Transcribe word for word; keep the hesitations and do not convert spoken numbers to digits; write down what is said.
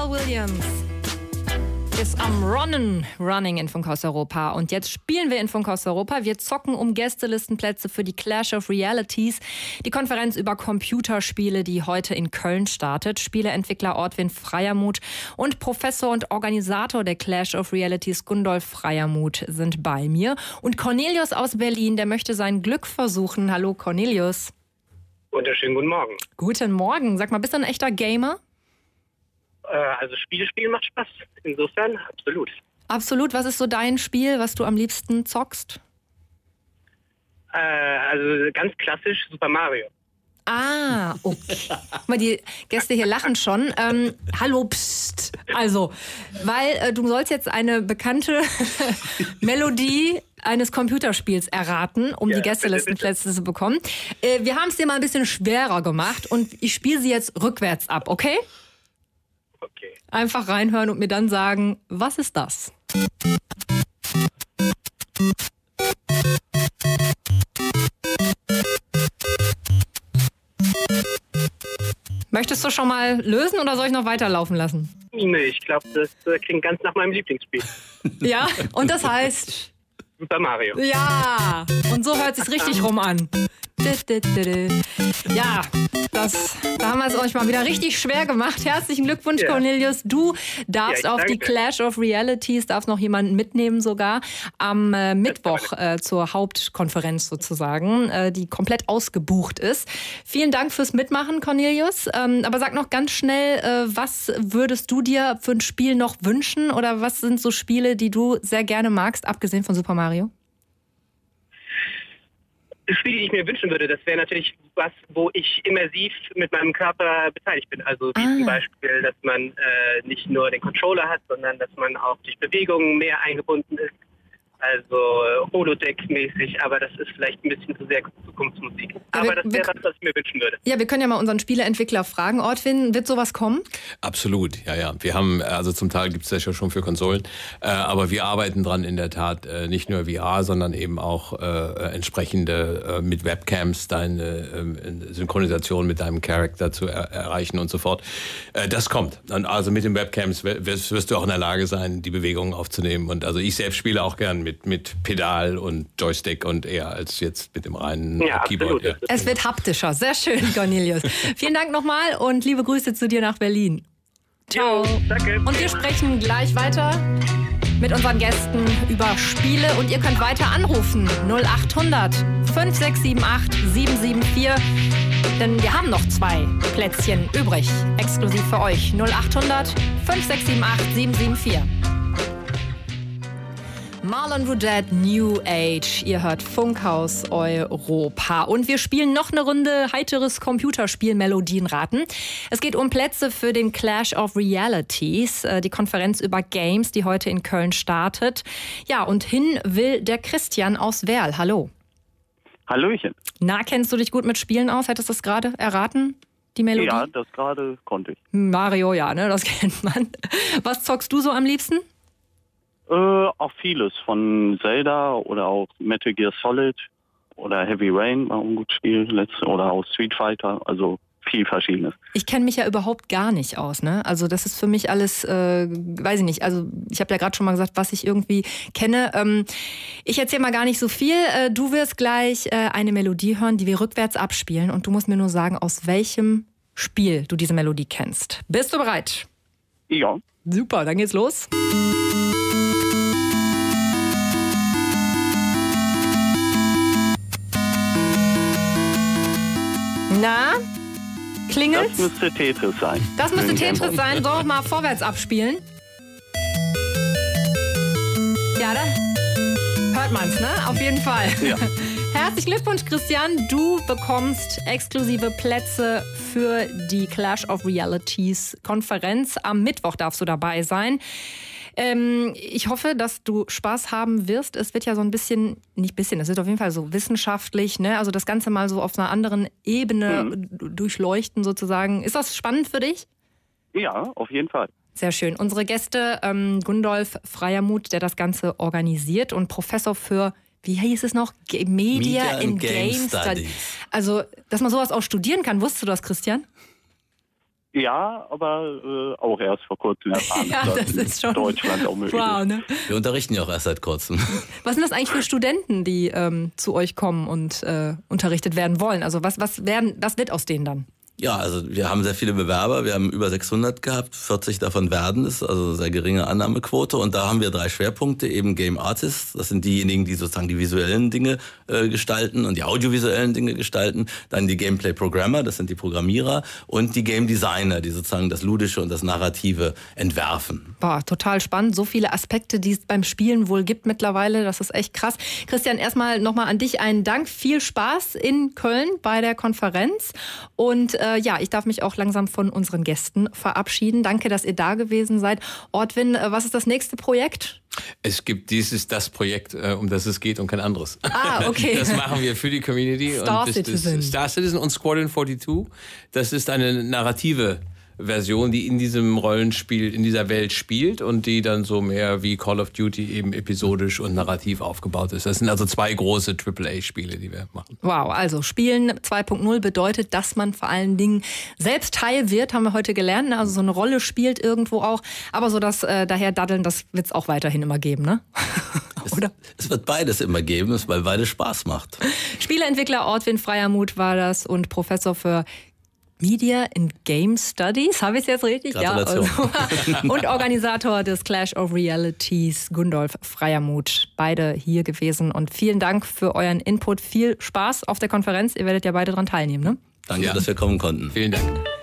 Pharrell Williams ist am Runnen, Running in Funkhaus Europa. Und jetzt spielen wir in Funkhaus Europa. Wir zocken um Gästelistenplätze für die Clash of Realities, die Konferenz über Computerspiele, die heute in Köln startet. Spieleentwickler Ortwin Freiermuth und Professor und Organisator der Clash of Realities Gundolf Freiermuth sind bei mir. Und Cornelius aus Berlin, der möchte sein Glück versuchen. Hallo Cornelius. Wunderschönen guten Morgen. Guten Morgen. Sag mal, bist du ein echter Gamer? Also Spiele spielen macht Spaß. Insofern absolut. Absolut. Was ist so dein Spiel, was du am liebsten zockst? Äh, also ganz klassisch Super Mario. Ah, okay. Mal, die Gäste hier lachen schon. Ähm, hallo, pst. Also, weil äh, du sollst jetzt eine bekannte Melodie eines Computerspiels erraten, um ja, die Gästelistenplätze zu bekommen. Äh, wir haben es dir mal ein bisschen schwerer gemacht und ich spiele sie jetzt rückwärts ab, okay? Okay. Einfach reinhören und mir dann sagen, was ist das? Möchtest du schon mal lösen oder soll ich noch weiterlaufen lassen? Nee, ich glaube, das klingt ganz nach meinem Lieblingsspiel. Ja, und das heißt? Super Mario. Ja, und so hört es sich richtig rum an. Ja, das, da haben wir es euch mal wieder richtig schwer gemacht. Herzlichen Glückwunsch, ja. Cornelius. Du darfst ja, auf die Clash of Realities, darfst noch jemanden mitnehmen sogar, am äh, Mittwoch äh, zur Hauptkonferenz sozusagen, äh, die komplett ausgebucht ist. Vielen Dank fürs Mitmachen, Cornelius. Ähm, aber sag noch ganz schnell, äh, was würdest du dir für ein Spiel noch wünschen? Oder was sind so Spiele, die du sehr gerne magst, abgesehen von Super Mario? Spiele, die ich mir wünschen würde, das wäre natürlich was, wo ich immersiv mit meinem Körper beteiligt bin. Also wie ah. zum Beispiel, dass man äh, nicht nur den Controller hat, sondern dass man auch durch Bewegungen mehr eingebunden ist. Also Holodeck-mäßig, aber das ist vielleicht ein bisschen zu sehr Zukunftsmusik. Ja, aber wir, das wäre was, was ich mir wünschen würde. Ja, wir können ja mal unseren Spieleentwickler fragen. Ortwin, wird sowas kommen? Absolut, ja, ja. Wir haben, also zum Teil gibt es das ja schon für Konsolen, äh, aber wir arbeiten dran in der Tat, äh, nicht nur V R, sondern eben auch äh, entsprechende äh, mit Webcams deine äh, Synchronisation mit deinem Charakter zu er- erreichen und so fort. Äh, das kommt. Und also mit den Webcams wirst, wirst du auch in der Lage sein, die Bewegungen aufzunehmen. Und also ich selbst spiele auch gern mit, mit Pedal und Joystick und eher als jetzt mit dem reinen ja, Keyboard. Ja. Es wird haptischer. Sehr schön, Cornelius. Vielen Dank nochmal und liebe Grüße zu dir nach Berlin. Ciao. Jo, danke. Und wir sprechen gleich weiter mit unseren Gästen über Spiele und ihr könnt weiter anrufen. null acht hundert fünf sechs sieben acht sieben sieben vier. Denn wir haben noch zwei Plätzchen übrig. Exklusiv für euch. null acht hundert fünf sechs sieben acht sieben sieben vier. Marlon Rudette, New Age. Ihr hört Funkhaus Europa. Und wir spielen noch eine Runde heiteres Computerspiel Melodienraten. Es geht um Plätze für den Clash of Realities, die Konferenz über Games, die heute in Köln startet. Ja, und hin will der Christian aus Werl. Hallo. Hallöchen. Na, kennst du dich gut mit Spielen aus? Hättest du das gerade erraten, die Melodie? Ja, das gerade konnte ich. Mario, ja, ne, das kennt man. Was zockst du so am liebsten? Äh, auch vieles. Von Zelda oder auch Metal Gear Solid oder Heavy Rain war ein gutes Spiel letzte, oder auch Street Fighter, also viel Verschiedenes. Ich kenne mich ja überhaupt gar nicht aus, ne? Also das ist für mich alles, äh, weiß ich nicht, also ich habe ja gerade schon mal gesagt, was ich irgendwie kenne. Ähm, ich erzähle mal gar nicht so viel. Äh, du wirst gleich äh, eine Melodie hören, die wir rückwärts abspielen und du musst mir nur sagen, aus welchem Spiel du diese Melodie kennst. Bist du bereit? Ja. Super, dann geht's los. Na, klingelt's? Das müsste Tetris sein. Das müsste Tetris sein. Sollen wir mal vorwärts abspielen? Ja, da hört man's, ne? Auf jeden Fall. Ja. Herzlichen Glückwunsch, Christian. Du bekommst exklusive Plätze für die Clash of Realities Konferenz. Am Mittwoch darfst du dabei sein. Ähm, ich hoffe, dass du Spaß haben wirst. Es wird ja so ein bisschen, nicht bisschen, es wird auf jeden Fall so wissenschaftlich, ne? Also das Ganze mal so auf einer anderen Ebene mhm. durchleuchten sozusagen. Ist das spannend für dich? Ja, auf jeden Fall. Sehr schön. Unsere Gäste, ähm, Gundolf Freiermuth, der das Ganze organisiert und Professor für, wie hieß es noch? Media, Media in Game, Game Studies. Also, dass man sowas auch studieren kann, wusstest du das, Christian? Ja, aber äh, auch erst vor kurzem erfahren. Ja, das ist schon Deutschland auch möglich. Wow, ne? Wir unterrichten ja auch erst seit kurzem. Was sind das eigentlich für Studenten, die ähm, zu euch kommen und äh, unterrichtet werden wollen? Also was, was, werden, was wird aus denen dann? Ja, also wir haben sehr viele Bewerber, wir haben über sechshundert gehabt, vierzig davon werden es, also sehr geringe Annahmequote, und da haben wir drei Schwerpunkte, eben Game Artists, das sind diejenigen, die sozusagen die visuellen Dinge äh, gestalten und die audiovisuellen Dinge gestalten, dann die Gameplay Programmer, das sind die Programmierer, und die Game Designer, die sozusagen das Ludische und das Narrative entwerfen. Boah, total spannend, so viele Aspekte, die es beim Spielen wohl gibt mittlerweile, das ist echt krass. Christian, erstmal nochmal an dich einen Dank, viel Spaß in Köln bei der Konferenz, und äh, ja, ich darf mich auch langsam von unseren Gästen verabschieden. Danke, dass ihr da gewesen seid. Ortwin, was ist das nächste Projekt? Es gibt dieses, das Projekt, um das es geht und kein anderes. Ah, okay. Das machen wir für die Community. Star und das, Citizen. Das Star Citizen und Squadron zweiundvierzig. Das ist eine narrative Version, die in diesem Rollenspiel, in dieser Welt spielt und die dann so mehr wie Call of Duty eben episodisch und narrativ aufgebaut ist. Das sind also zwei große Triple A-Spiele, die wir machen. Wow, also Spielen zwei Punkt null bedeutet, dass man vor allen Dingen selbst Teil wird, haben wir heute gelernt. Also so eine Rolle spielt irgendwo auch. Aber so das äh, daher daddeln, das wird es auch weiterhin immer geben, ne? Oder? Es, es wird beides immer geben, weil beides Spaß macht. Spieleentwickler Ortwin Freiermuth war das und Professor für Media and Game Studies, habe ich es jetzt richtig? Gratulation. Ja. Also. Und Organisator des Clash of Realities, Gundolf Freiermuth. Beide hier gewesen und vielen Dank für euren Input. Viel Spaß auf der Konferenz. Ihr werdet ja beide daran teilnehmen, ne? Danke, ja. dass wir kommen konnten. Vielen Dank.